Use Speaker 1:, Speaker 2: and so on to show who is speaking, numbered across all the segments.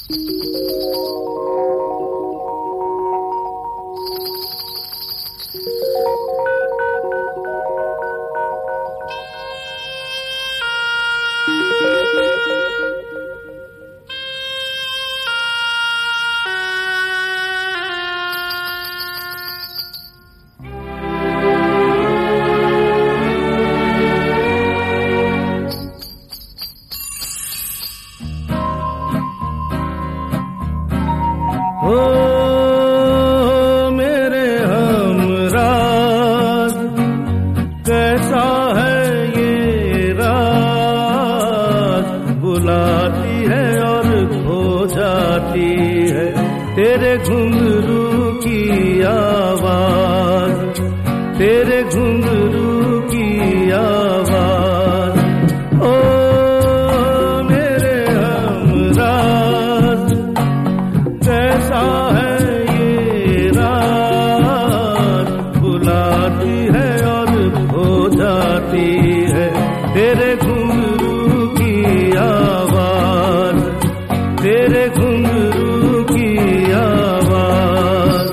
Speaker 1: तेरे घुंघरू की आवाज, तेरे घुंघरू की आवाज। ओ मेरे हमराज, कैसा है ये रात, बुलाती है और खो जाती है। तेरे घुंघरू की आवाज, तेरे घुंघरू की आवाज।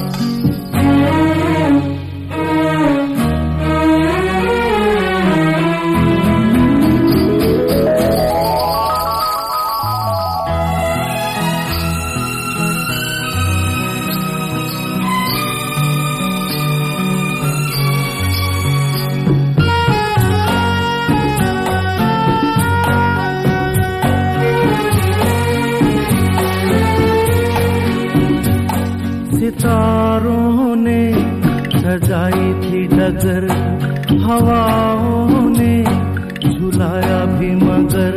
Speaker 1: सितारों ने सजाई थी डगर, हवाओं ने झुलाया भी मगर।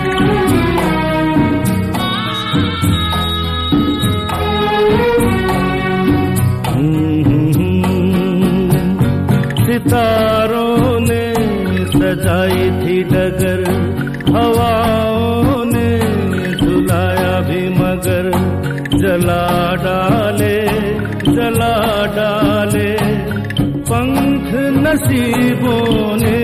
Speaker 1: सितारों ने सजाई थी डगर, हवाओं ने झुलाया भी मगर। जला डाले, जला डाले पंख नसीबों ने,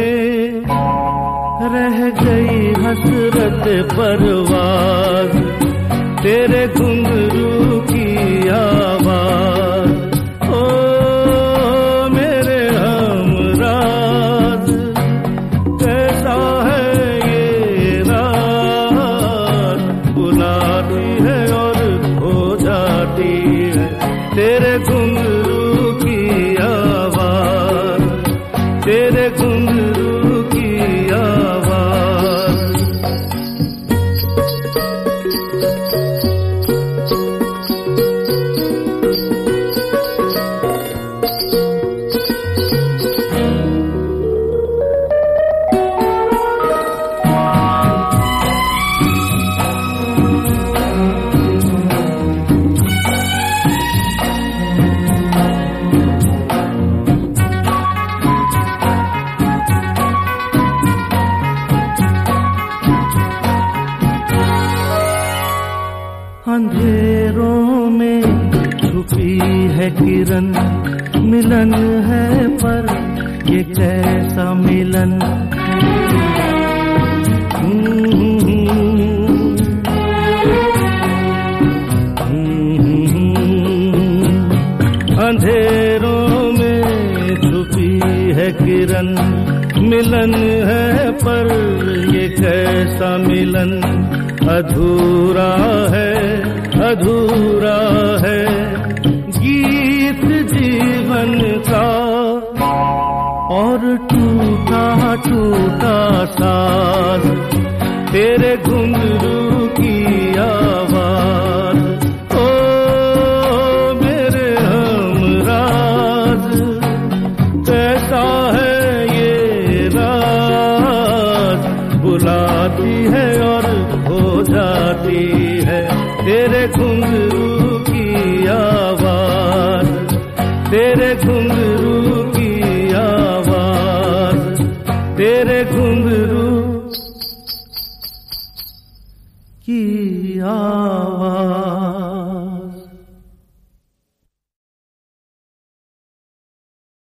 Speaker 1: रह गई हसरत परवाज, तेरे घुंघरू की आवाज। ओ मेरे हमराज, कैसा है ये रात, बुलाती है और खो जाती है। तेरे घुंघरू की आवाज, तेरे घुंघरू की आवाज। अंधेरों में छुपी है किरण, मिलन है पर ये कैसा मिलन। अंधेरों में छुपी है किरण, मिलन है पर ये कैसा मिलन। अधूरा है, अधूरा है गीत जीवन का, और टूटा टूटा साज, तेरे घुंघरू की आवाज। ओ मेरे हमराज, कैसा है ये रात, बुलाती है और खो जाती है। तेरे घुंघरू की आवाज, तेरे घुंघरू